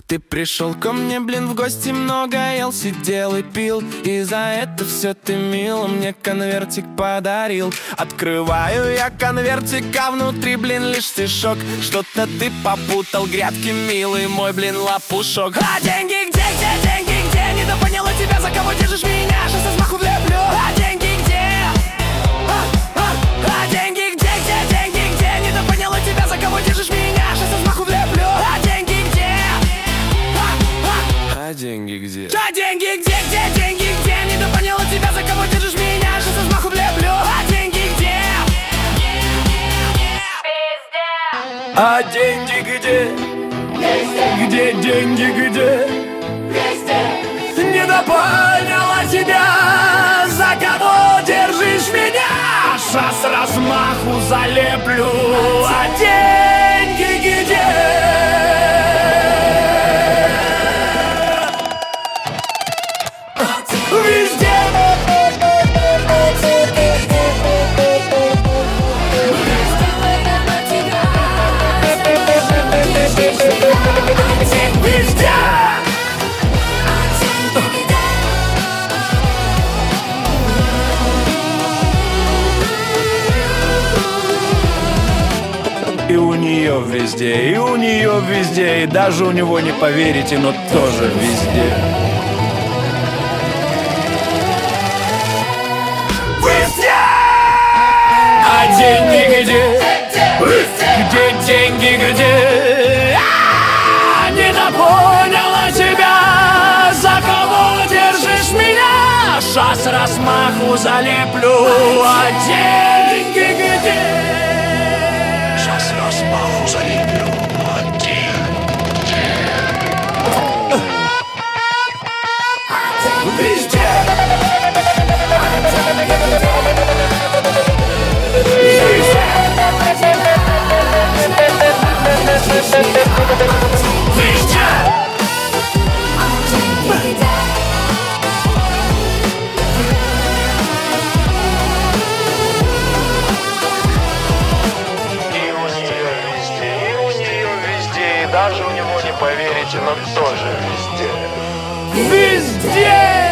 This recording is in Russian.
Ты пришел ко мне, блин, в гости, много ел, сидел и пил, и за это все ты мило мне конвертик подарил. Открываю я конвертик, а внутри, блин, лишь стишок. Что-то ты попутал, грядки, милый мой, блин, лопушок. А деньги где, деньги где? Недопоняла тебя, за кого держишь меня? Сейчас я смаху влеплю. А деньги где? А деньги где, деньги где? Недопоняла тебя, за кого держишь меня? Сейчас я смаху влеплю. А деньги где? А деньги где? А деньги где, деньги где? Недопоняла тебя, за кого держишь меня? Сейчас я смаху влеплю. А деньги где? А деньги где? Где деньги где? Недопоняла тебя, за кого держишь меня? Сейчас с размаху залеплю. А деньги где? Везде. Везде. И у нее везде, и у нее везде, и даже у него не поверите, но тоже везде. Везде! А деньги где? Где деньги где? Недопоняла тебя, за кого держишь меня? Шас размаху залеплю. А деньги где? Шас размаху залеплю. А деньги везде. Даже у него не поверите, но тоже везде. Везде!